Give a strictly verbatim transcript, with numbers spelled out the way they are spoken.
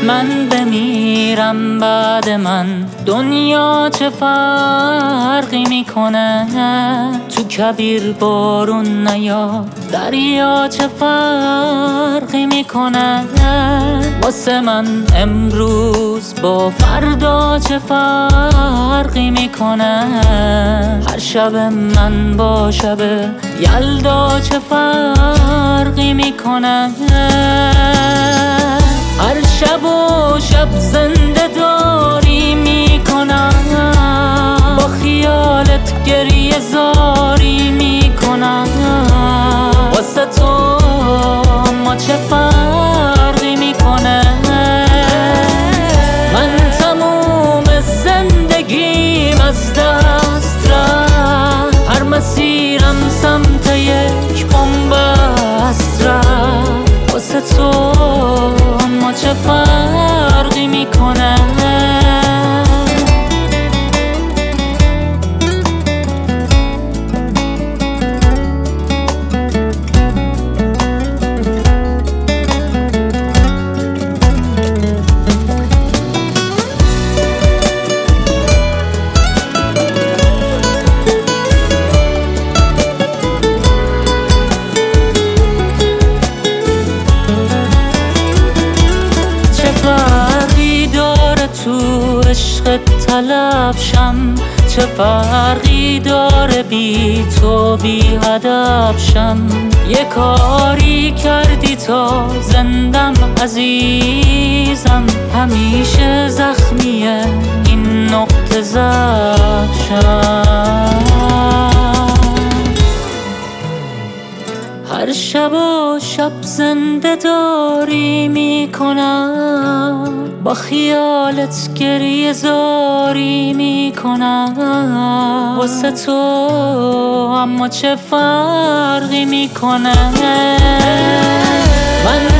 من بمیرم بعد من دنیا چه فرقی میکنه؟ تو کویر بارون نیاد دریا چه فرقی میکنه؟ واسه من امروز با فردا چه فرقی میکنه؟ هر شب من با شب یلدا چه فرقی میکنه؟ هر شب و شب زنده داری میکنم، با خیالت گریه زاری میکنم. واسه تو اما چه فرقی میکنه؟ من تموم زندگیم از دست رفت، هر مسیرم سمت یک بن‌بست رفت. واسه تو اما چه فرقی میکنه؟ تو عشق طلبشم، چه فرقی داره بی تو بی هدفشم؟ یه کاری کردی تا زندم عزیزم، همیشه زخمیه این نقطه ضعفشم. هر شب و شب زنده داری میکنم، با خیالت گریه زاری میکنم. واسه تو اما چه فرقی میکنه؟ من